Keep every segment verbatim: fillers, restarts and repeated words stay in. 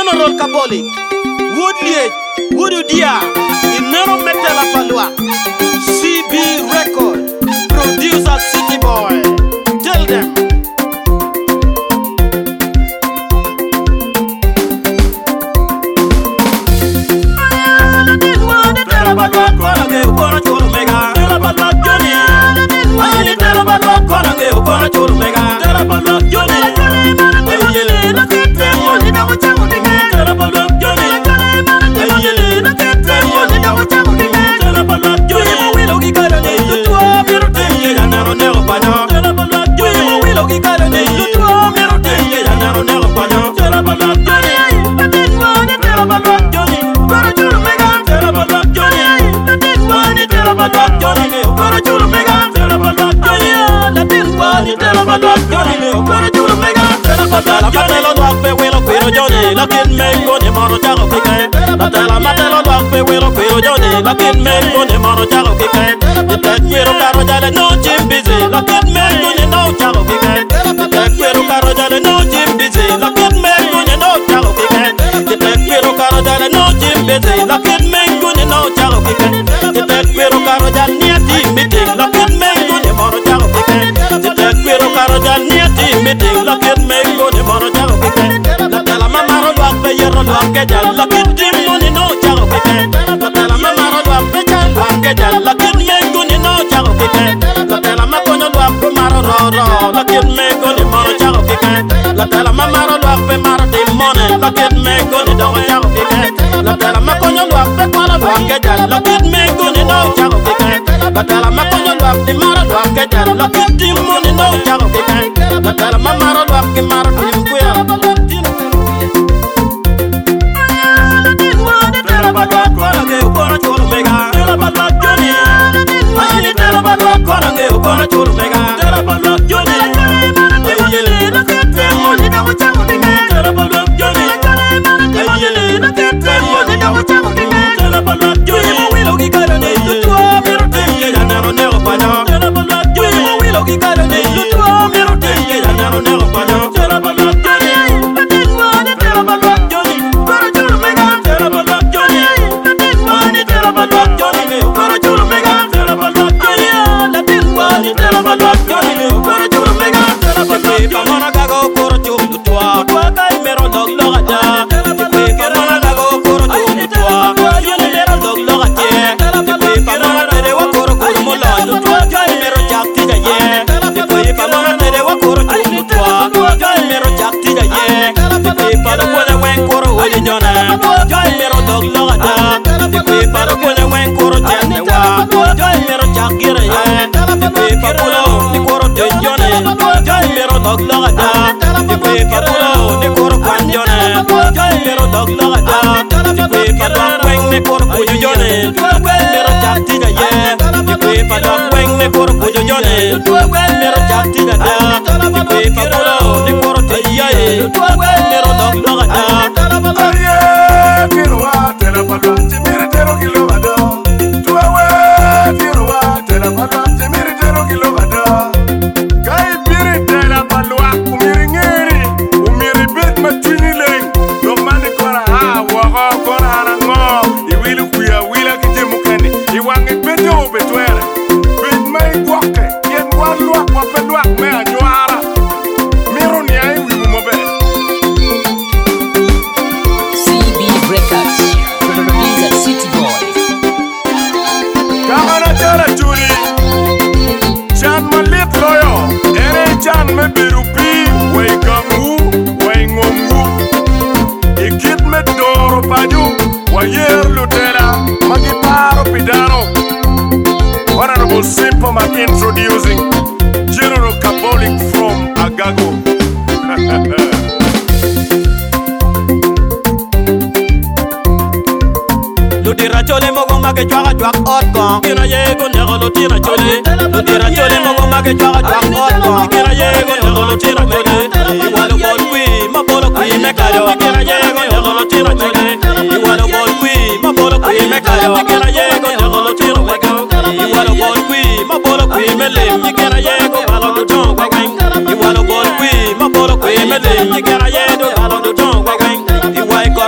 General Catholic, Woodley, Woodudia, Inero Metela Palua, C B Record, producer City Boy. Tell them. Lakin men go ne maro jago kike Matela matela dog fe welo kwero joni Lakin men go ne maro jago kike Tek kwero karo jale no jim busy Lakin men go ne no jago kike Tek kwero karo jale no jim busy Lakin men go ne no jago kike Tek kwero karo jale no jim busy Lakin men go ne no jago kike Tek kwero karo jale ni ati meeting Lakin men go ne maro jago kike Tek kwero karo jale ni ati meeting Lakin men go ne maro jago kike Yerro lo que ya la que dimmo ni no chago que la tela mama lo que ya la que ya la que me go ni no chago que la tela mama coño lo que maro ro ro la que me go ni maro chago que la tela mama lo que maro de mone la que me go ni do chago que la tela mama coño lo que para lo que ya la que me go ni no chago que la tela mama coño lo que maro lo que ya la que dimmo ni no chago que la tela mama lo que maro de mone Introducing General Catholic from Agago. Lutira chole mogo make chwaga chwak otko Kira yego nego lutira chole Lutira chole mogo make chwaga chwak otko Kira yego nego lutira chole Iwalo bol kui ma bolo kui me kayo Kira yego nego lutira chole Iwalo bol kui ma bolo kui me kayo Kira yego nego lutira chole Iwalo bol kui ma bolo kui me le Kira yego alo do don kwa kwa Iwalo bol kui ma bolo kui me le Kira yego alo do don kwa kwa Iwai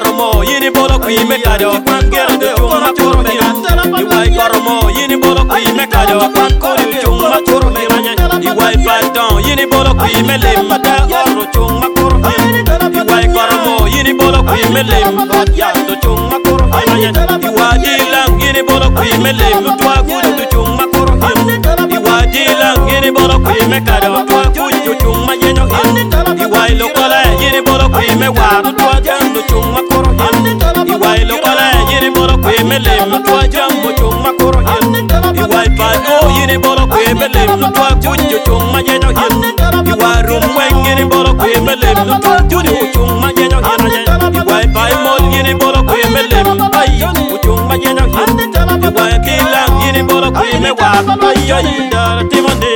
kui me kado kwan gero do chung ma koro mega iwai koromo yini bolo kui me kado kwan koro chung ma koro mega iwai pardon yini bolo kui me lim mata oro chung ma koro mega iwai koromo yini bolo kui me lim ya do chung ma koro mega iwai dilang yini bolo kui me lim twa gudu do chung ma koro mega iwai dilang yini bolo kui me kado twa gudu chung ma yenyo iwai lokole yini bolo kui me wa twa jang do chung ma koro iwai lokole yini bolo kui me lim twa jang mo chung ma koro iwai pa o yini bolo kui me lim twa gudu chung ma yenyo iwai rum weng yini bolo kui me lim twa gudu chung ma yenyo iwai pa mol yini bolo kui me lim ay chung ma yenyo iwai kilang yini bolo kui me wa ay ay dara timande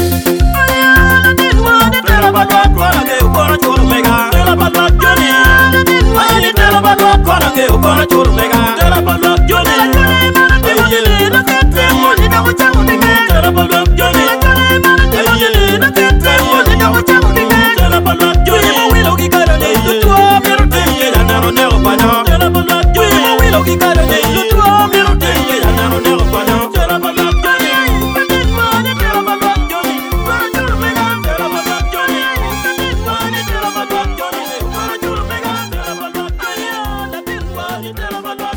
tera balak kora ke kora chur mega tera balak joni ay tera balak kora ke kora chur mega tera balak joni ay yele na te mo ni na wacha ni tera balak joni ay yele na te mo ni na wacha ni tera balak joni mo wilo ki kara ni tu mero te ya na ro ne pa na tera balak joni mo wilo ki kara ni tu mero te ya na ro ne pa na tera balak joni tera balak joni kora chur mega tera balak joni tera balak joni kora chur mega tera balak joni tera balak